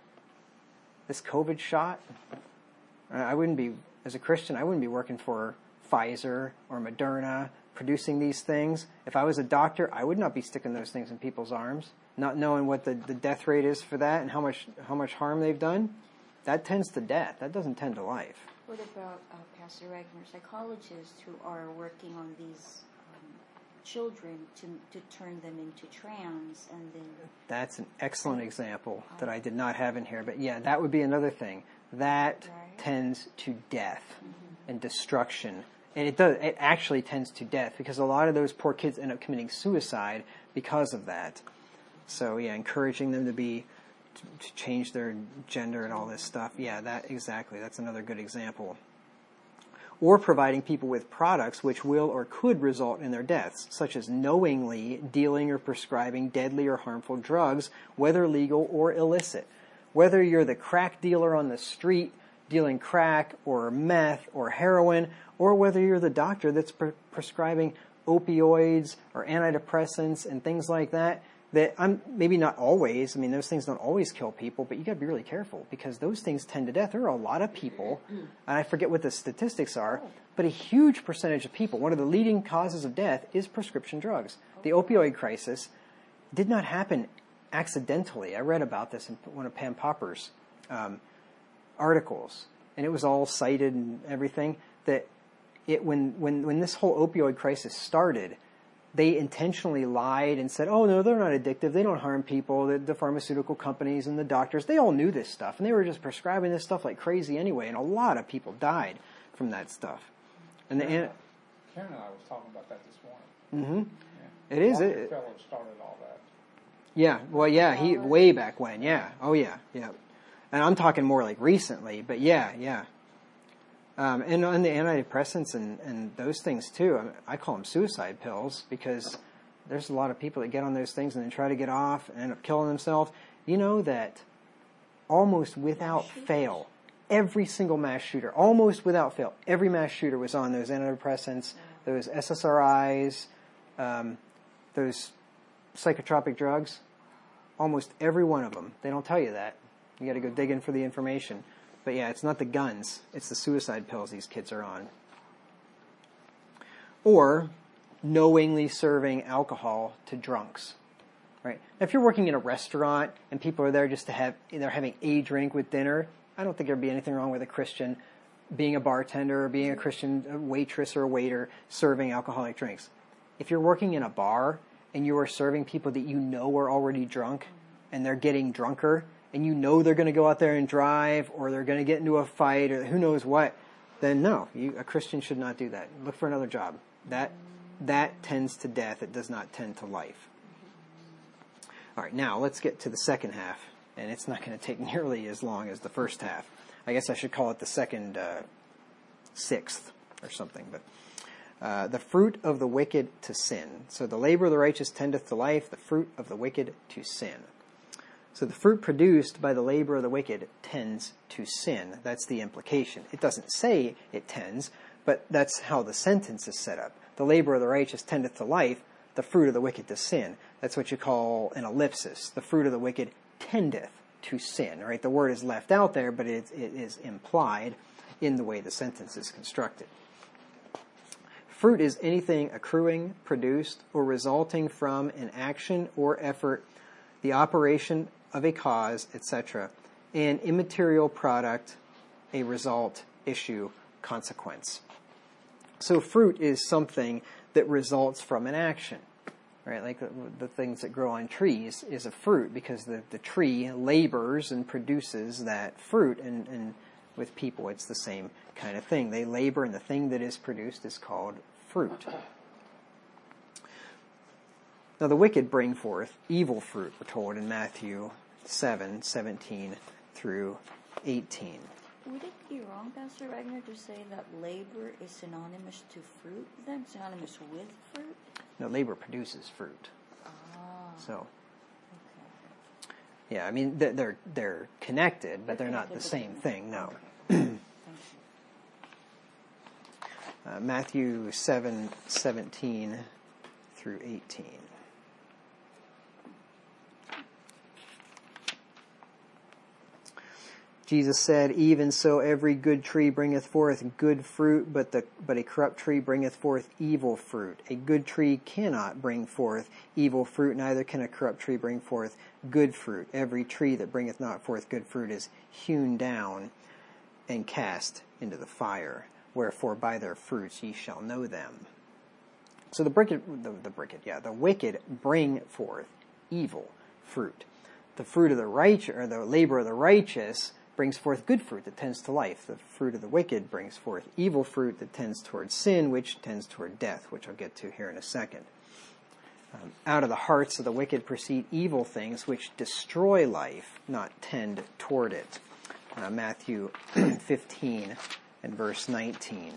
This COVID shot, I wouldn't be, as a Christian, I wouldn't be working for Pfizer or Moderna producing these things. If I was a doctor, I would not be sticking those things in people's arms, not knowing what the, the death rate is for that and how much how much harm they've done. That tends to death. That doesn't tend to life. What about uh, Pastor Ragnar, psychologists who are working on these children to to turn them into trans, and then that's an excellent example that I did not have in here, but yeah, that would be another thing that right. tends to death mm-hmm. and destruction, and it does it actually tends to death because a lot of those poor kids end up committing suicide because of that. So yeah, encouraging them to be to change their gender and all this stuff. Yeah, that exactly. That's another good example. Or providing people with products which will or could result in their deaths, such as knowingly dealing or prescribing deadly or harmful drugs, whether legal or illicit. Whether you're the crack dealer on the street dealing crack or meth or heroin, or whether you're the doctor that's pre- prescribing opioids or antidepressants and things like that, that I'm maybe not always, I mean, those things don't always kill people, but you got to be really careful because those things tend to death. There are a lot of people, and I forget what the statistics are, but a huge percentage of people, one of the leading causes of death is prescription drugs. The opioid crisis did not happen accidentally. I read about this in one of Pam Popper's um, articles, and it was all cited and everything, that it when, when, when this whole opioid crisis started, they intentionally lied and said, oh, no, they're not addictive. They don't harm people. The, the pharmaceutical companies and the doctors, they all knew this stuff. And they were just prescribing this stuff like crazy anyway. And a lot of people died from that stuff. And Karen, the, Karen and I was talking about that this morning. mm-hmm. Yeah. It is. It, Rockefeller started all that. yeah. Well, yeah. He way back when. Yeah. Oh, yeah. Yeah. And I'm talking more like recently. But yeah, yeah. Um, and on the antidepressants and, and those things too, I, I call them suicide pills because there's a lot of people that get on those things and then try to get off and end up killing themselves. You know that almost without fail, every single mass shooter, almost without fail, every mass shooter was on those antidepressants, those S S R Is, um, those psychotropic drugs. Almost every one of them. They don't tell you that. You got to go digging for the information. But yeah, it's not the guns, it's the suicide pills these kids are on. Or knowingly serving alcohol to drunks. Right? Now, if you're working in a restaurant and people are there just to have, they're having a drink with dinner, I don't think there'd be anything wrong with a Christian being a bartender or being a Christian waitress or a waiter serving alcoholic drinks. If you're working in a bar and you are serving people that you know are already drunk and they're getting drunker, and you know they're going to go out there and drive, or they're going to get into a fight, or who knows what, then no, you, a Christian should not do that. Look for another job. That that tends to death. It does not tend to life. All right, now let's get to the second half, and it's not going to take nearly as long as the first half. I guess I should call it the second uh, sixth or something. But uh, the fruit of the wicked to sin. So the labor of the righteous tendeth to life, the fruit of the wicked to sin. So the fruit produced by the labor of the wicked tends to sin. That's the implication. It doesn't say it tends, but that's how the sentence is set up. The labor of the righteous tendeth to life, the fruit of the wicked to sin. That's what you call an ellipsis. The fruit of the wicked tendeth to sin. Right? The word is left out there, but it, it is implied in the way the sentence is constructed. Fruit is anything accruing, produced, or resulting from an action or effort, the operation of a cause, et cetera, an immaterial product, a result, issue, consequence. So fruit is something that results from an action, right? Like the, the things that grow on trees is a fruit because the, the tree labors and produces that fruit, and, and with people it's the same kind of thing. They labor, and the thing that is produced is called fruit. Now the wicked bring forth evil fruit, we're told in Matthew seven, seventeen through eighteen. Would it be wrong, Pastor Wagner, to say that labor is synonymous to fruit then? Synonymous with fruit? No, labor produces fruit. Ah. So, Okay. yeah, I mean, they're they're, they're connected, but they're They're not the connected, same but thing, no. Thank you. Uh, Matthew seven, seventeen through eighteen. Jesus said, even so every good tree bringeth forth good fruit, but the but a corrupt tree bringeth forth evil fruit. A good tree cannot bring forth evil fruit, neither can a corrupt tree bring forth good fruit. Every tree that bringeth not forth good fruit is hewn down and cast into the fire. Wherefore by their fruits ye shall know them. So the wicked, the, the wicked, yeah, the wicked bring forth evil fruit. The fruit of the righteous, or the labor of the righteous, brings forth good fruit that tends to life. The fruit of the wicked brings forth evil fruit that tends toward sin, which tends toward death, which I'll get to here in a second. Um, out of the hearts of the wicked proceed evil things which destroy life, not tend toward it. Uh, Matthew fifteen and verse nineteen.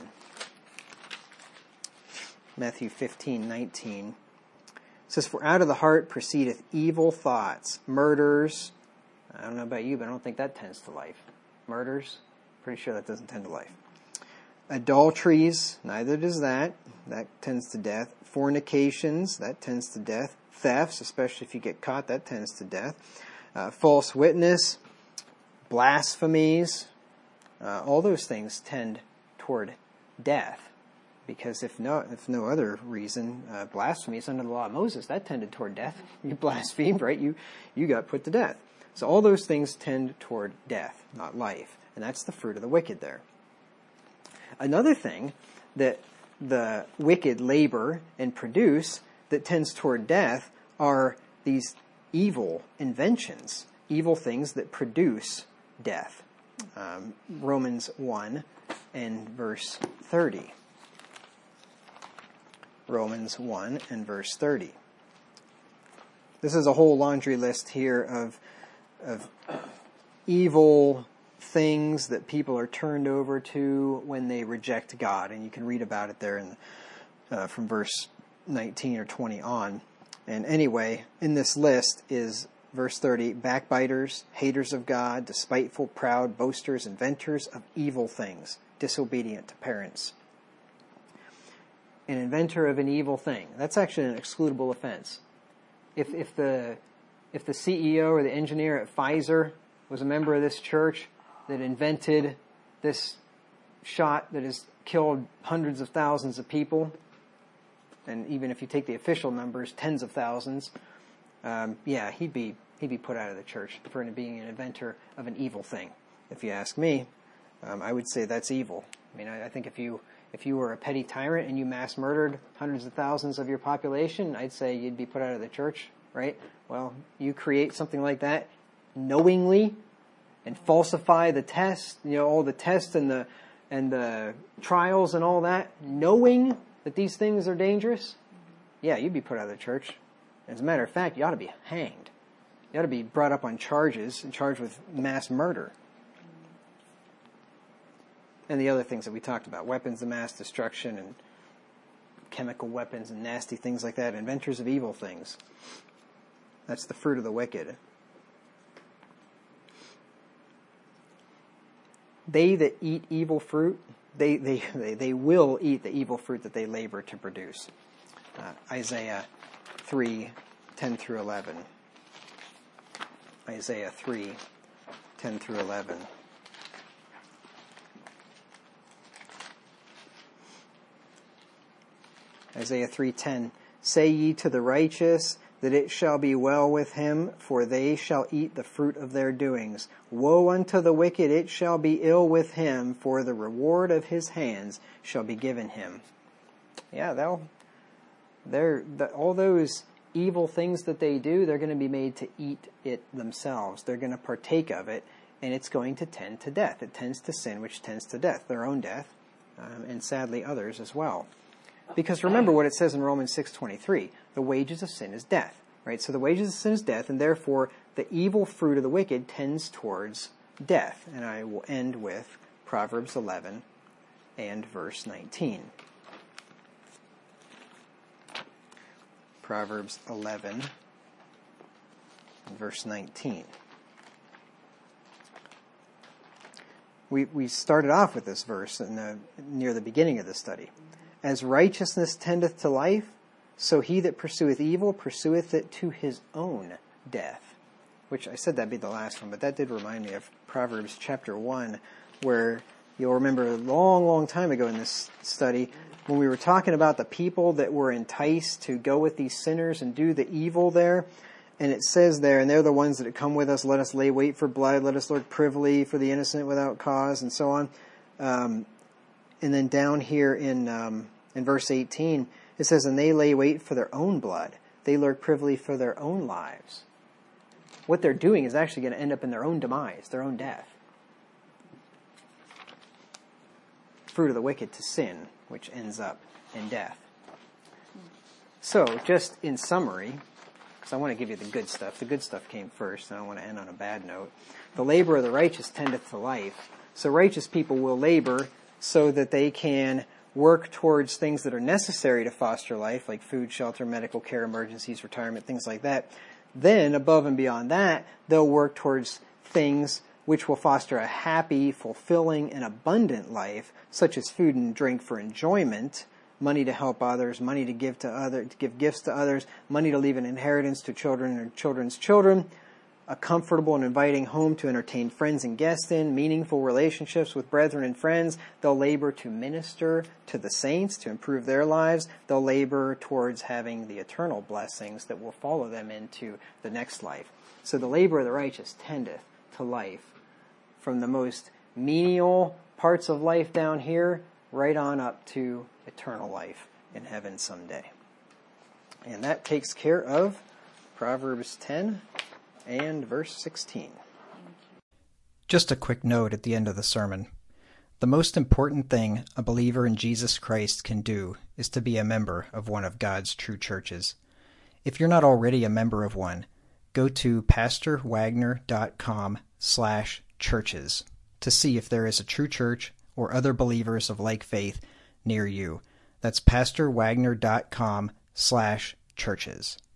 Matthew fifteen, nineteen. It says, "For out of the heart proceedeth evil thoughts, murders." I don't know about you, but I don't think that tends to life. Murders, pretty sure that doesn't tend to life. Adulteries, neither does that. That tends to death. Fornications, that tends to death. Thefts, especially if you get caught, that tends to death. Uh, false witness, blasphemies, uh, all those things tend toward death. Because if no, if no other reason, uh, blasphemy is under the law of Moses. That tended toward death. You blasphemed, right? You you got put to death. So all those things tend toward death, not life. And that's the fruit of the wicked there. Another thing that the wicked labor and produce that tends toward death are these evil inventions, evil things that produce death. Um, Romans one and verse thirty. Romans one and verse thirty. This is a whole laundry list here of, of evil things that people are turned over to when they reject God. And you can read about it there in, uh, from verse nineteen or twenty on. And anyway, in this list is verse thirty, backbiters, haters of God, despiteful, proud, boasters, inventors of evil things, disobedient to parents. An inventor of an evil thing. That's actually an excludable offense. If if the if the C E O or the engineer at Pfizer was a member of this church that invented this shot that has killed hundreds of thousands of people, and even if you take the official numbers, tens of thousands, um, yeah, he'd be he'd be put out of the church for being an inventor of an evil thing. If you ask me, um, I would say that's evil. I mean, I, I think if you If you were a petty tyrant and you mass murdered hundreds of thousands of your population, I'd say you'd be put out of the church, right? Well, you create something like that knowingly and falsify the test, you know, all the tests and the and the trials and all that, knowing that these things are dangerous, yeah, you'd be put out of the church. As a matter of fact, you ought to be hanged. You ought to be brought up on charges and charged with mass murder. And the other things that we talked about, weapons of mass destruction and chemical weapons and nasty things like that, inventors of evil things. That's the fruit of the wicked. They that eat evil fruit, they they they, they will eat the evil fruit that they labor to produce. Uh, Isaiah three, ten through eleven. Isaiah three, ten through eleven. Isaiah three ten, say ye to the righteous that it shall be well with him, for they shall eat the fruit of their doings. Woe unto the wicked, it shall be ill with him, for the reward of his hands shall be given him. Yeah, they'll, they're, the, all those evil things that they do, they're going to be made to eat it themselves. They're going to partake of it, and it's going to tend to death. It tends to sin, which tends to death, their own death, um, and sadly others as well. Because remember what it says in Romans six twenty-three, the wages of sin is death, right? So the wages of sin is death, and therefore the evil fruit of the wicked tends towards death. And I will end with Proverbs eleven and verse nineteen. Proverbs eleven and verse nineteen. We we started off with this verse in the, near the beginning of the study. As righteousness tendeth to life, so he that pursueth evil pursueth it to his own death. Which I said that'd be the last one, but that did remind me of Proverbs chapter one, where you'll remember a long, long time ago in this study, when we were talking about the people that were enticed to go with these sinners and do the evil there. And it says there, and they're the ones that come with us, let us lay wait for blood, let us lurk privily for the innocent without cause, and so on. Um, And then down here in um, in verse eighteen, it says, and they lay wait for their own blood. They lurk privily for their own lives. What they're doing is actually going to end up in their own demise, their own death. Fruit of the wicked to sin, which ends up in death. So, just in summary, because I want to give you the good stuff. The good stuff came first, and I don't want to end on a bad note. The labor of the righteous tendeth to life. So righteous people will labor so that they can work towards things that are necessary to foster life, like food, shelter, medical care, emergencies, retirement, things like that. Then, above and beyond that, they'll work towards things which will foster a happy, fulfilling, and abundant life, such as food and drink for enjoyment, money to help others, money to give to other, to give gifts to others, money to leave an inheritance to children or children's children, a comfortable and inviting home to entertain friends and guests in, meaningful relationships with brethren and friends. They'll labor to minister to the saints, to improve their lives. They'll labor towards having the eternal blessings that will follow them into the next life. So the labor of the righteous tendeth to life, from the most menial parts of life down here right on up to eternal life in heaven someday. And that takes care of Proverbs ten and verse sixteen. Just a quick note at the end of the sermon. The most important thing a believer in Jesus Christ can do is to be a member of one of God's true churches. If you're not already a member of one, go to pastorwagner.com slash churches to see if there is a true church or other believers of like faith near you. That's pastorwagner.com slash churches.